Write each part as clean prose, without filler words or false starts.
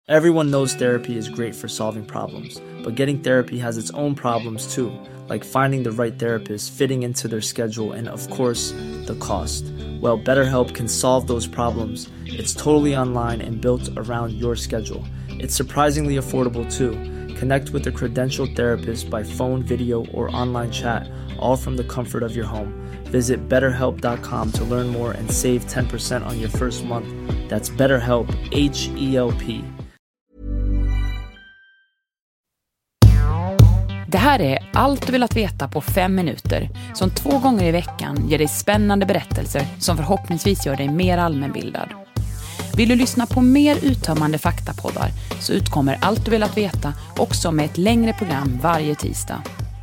Everyone knows therapy is great for solving problems, but getting therapy has its own problems too, like finding the right therapist, fitting into their schedule, and of course, the cost. Well, BetterHelp can solve those problems. It's totally online and built around your schedule. It's surprisingly affordable too. Connect with a credentialed therapist by phone, video, or online chat, all from the comfort of your home. Visit BetterHelp.com to learn more and save 10% on your first month. That's BetterHelp, H-E-L-P. Det här är Allt du vill att veta på 5 minuter, som 2 gånger i veckan ger dig spännande berättelser som förhoppningsvis gör dig mer allmänbildad. Vill du lyssna på mer uttömmande faktapoddar så utkommer Allt du vill att veta också med ett längre program varje tisdag.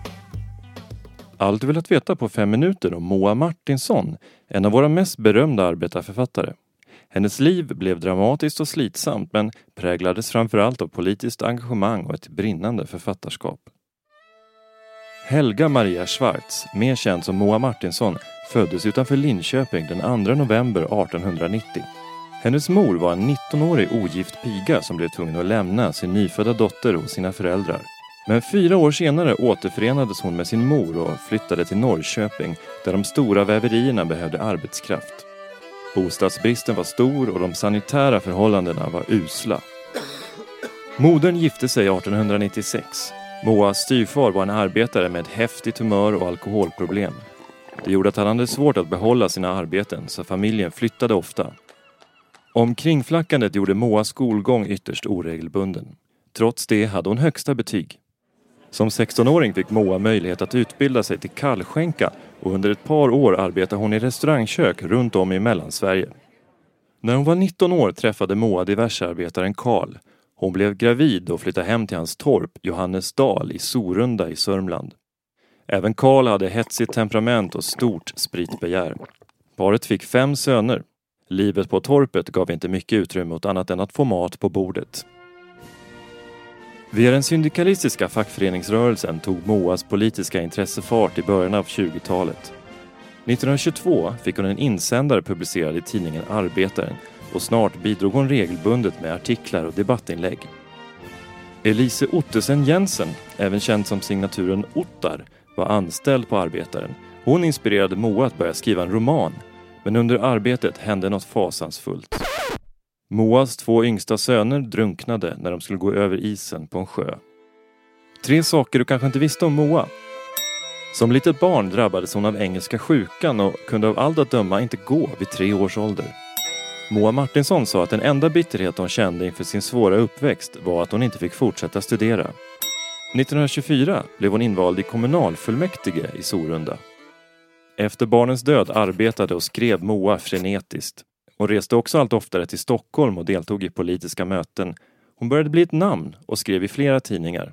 Allt du vill att veta på 5 minuter om Moa Martinson, en av våra mest berömda arbetarförfattare. Hennes liv blev dramatiskt och slitsamt men präglades framförallt av politiskt engagemang och ett brinnande författarskap. Helga Maria Schwartz, mer känd som Moa Martinson, föddes utanför Linköping den 2 november 1890. Hennes mor var en 19-årig ogift piga som blev tvungen att lämna sin nyfödda dotter hos sina föräldrar. Men 4 år senare återförenades hon med sin mor och flyttade till Norrköping där de stora väverierna behövde arbetskraft. Bostadsbristen var stor och de sanitära förhållandena var usla. Modern gifte sig 1896. Moas styvfar var en arbetare med ett häftigt humör och alkoholproblem. Det gjorde att han hade svårt att behålla sina arbeten så familjen flyttade ofta. Omkringflackandet gjorde Moas skolgång ytterst oregelbunden. Trots det hade hon högsta betyg. Som 16-åring fick Moa möjlighet att utbilda sig till kallskänka och under ett par år arbetade hon i restaurangkök runt om i Mellansverige. När hon var 19 år träffade Moa diversearbetaren Karl. Hon blev gravid och flyttade hem till hans torp Johannesdal i Sorunda i Sörmland. Även Karl hade hetsigt temperament och stort spritbegär. Paret fick 5 söner. Livet på torpet gav inte mycket utrymme åt annat än att få mat på bordet. Via den syndikalistiska fackföreningsrörelsen tog Moas politiska intresse fart i början av 20-talet. 1922 fick hon en insändare publicerad i tidningen Arbetaren och snart bidrog hon regelbundet med artiklar och debattinlägg. Elise Ottesen Jensen, även känd som signaturen Ottar, var anställd på Arbetaren. Hon inspirerade Moa att börja skriva en roman, men under arbetet hände något fasansfullt. Moas 2 yngsta söner drunknade när de skulle gå över isen på en sjö. 3 saker du kanske inte visste om Moa. Som litet barn drabbades hon av engelska sjukan och kunde av allt att döma inte gå vid 3 års ålder. Moa Martinson sa att den enda bitterhet hon kände inför sin svåra uppväxt var att hon inte fick fortsätta studera. 1924 blev hon invald i kommunalfullmäktige i Sorunda. Efter barnens död arbetade och skrev Moa frenetiskt. Hon reste också allt oftare till Stockholm och deltog i politiska möten. Hon började bli ett namn och skrev i flera tidningar.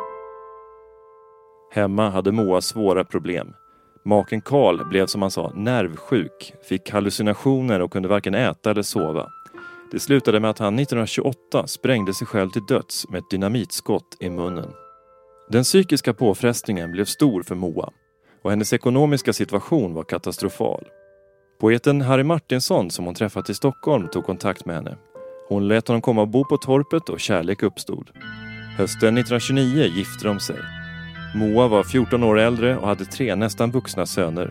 Hemma hade Moa svåra problem. Maken Karl blev som man sa nervsjuk, fick hallucinationer och kunde varken äta eller sova. Det slutade med att han 1928 sprängde sig själv till döds med ett dynamitskott i munnen. Den psykiska påfrestningen blev stor för Moa och hennes ekonomiska situation var katastrofal. Poeten Harry Martinson som hon träffat i Stockholm tog kontakt med henne. Hon lät honom komma och bo på torpet och kärlek uppstod. Hösten 1929 gifte de sig. Moa var 14 år äldre och hade 3 nästan vuxna söner.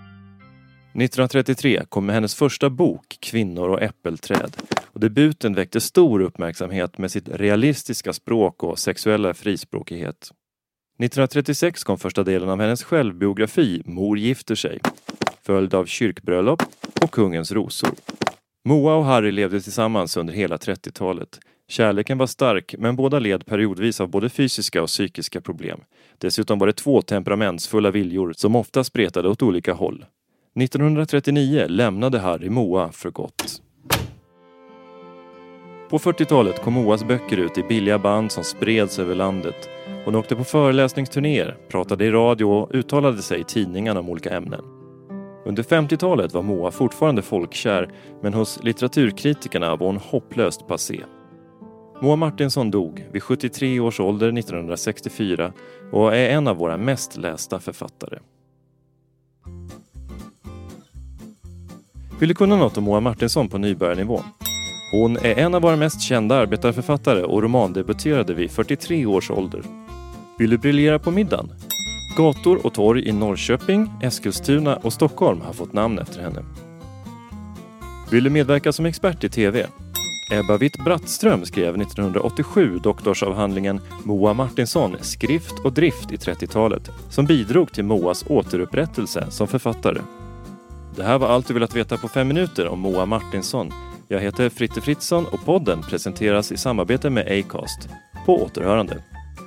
1933 kom hennes första bok Kvinnor och äppelträd och debuten väckte stor uppmärksamhet med sitt realistiska språk och sexuella frispråkighet. 1936 kom första delen av hennes självbiografi Mor gifter sig, följd av Kyrkbröllop och Kungens rosor. Moa och Harry levde tillsammans under hela 30-talet. Kärleken var stark men båda led periodvis av både fysiska och psykiska problem. Dessutom var det 2 temperamentsfulla viljor som ofta spretade åt olika håll. 1939 lämnade Harry Moa för gott. På 40-talet kom Moas böcker ut i billiga band som spreds över landet. Hon åkte på föreläsningsturnéer, pratade i radio och uttalade sig i tidningarna om olika ämnen. Under 50-talet var Moa fortfarande folkkär, men hos litteraturkritikerna var hon hopplöst passé. Moa Martinson dog vid 73 års ålder 1964 och är en av våra mest lästa författare. Vill du kunna något om Moa Martinson på nybörjarnivå? Hon är en av våra mest kända arbetarförfattare och romandebuterade vid 43 års ålder. Vill du briljera på middagen? Gator och torg i Norrköping, Eskilstuna och Stockholm har fått namn efter henne. Vill du medverka som expert i tv? Ebba Witt-Brattström skrev 1987 doktorsavhandlingen Moa Martinsson, skrift och drift i 30-talet, som bidrog till Moas återupprättelse som författare. Det här var allt du velat veta på 5 minuter om Moa Martinsson. Jag heter Fritte Fritzson och podden presenteras i samarbete med Acast. På återhörande.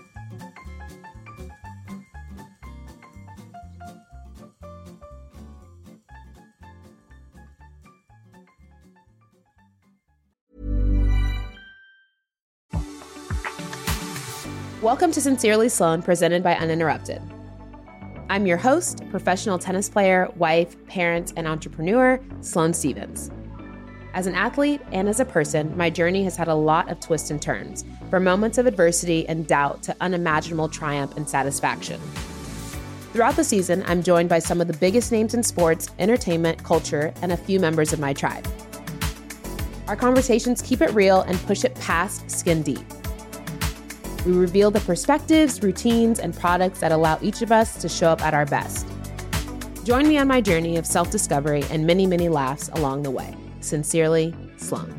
Welcome to Sincerely Sloan, presented by Uninterrupted. I'm your host, professional tennis player, wife, parent, and entrepreneur, Sloane Stevens. As an athlete and as a person, my journey has had a lot of twists and turns, from moments of adversity and doubt to unimaginable triumph and satisfaction. Throughout the season, I'm joined by some of the biggest names in sports, entertainment, culture, and a few members of my tribe. Our conversations keep it real and push it past skin deep. We reveal the perspectives, routines, and products that allow each of us to show up at our best. Join me on my journey of self-discovery and many, many laughs along the way. Sincerely, Sloane.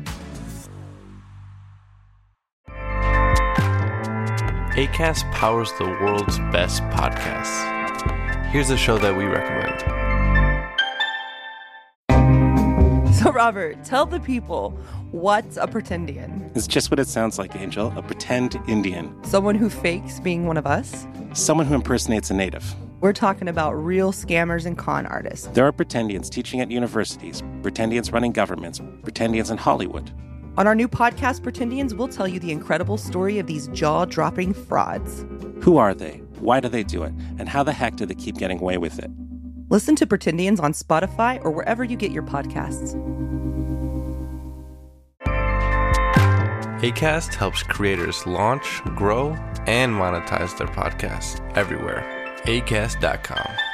Acast powers the world's best podcasts. Here's a show that we recommend. So, Robert, tell the people, what's a pretendian? It's just what it sounds like, Angel. A pretend Indian. Someone who fakes being one of us? Someone who impersonates a native. We're talking about real scammers and con artists. There are pretendians teaching at universities, pretendians running governments, pretendians in Hollywood. On our new podcast, Pretendians, we'll tell you the incredible story of these jaw-dropping frauds. Who are they? Why do they do it? And how the heck do they keep getting away with it? Listen to Pretendians on Spotify or wherever you get your podcasts. Acast helps creators launch, grow, and monetize their podcasts everywhere. Acast.com.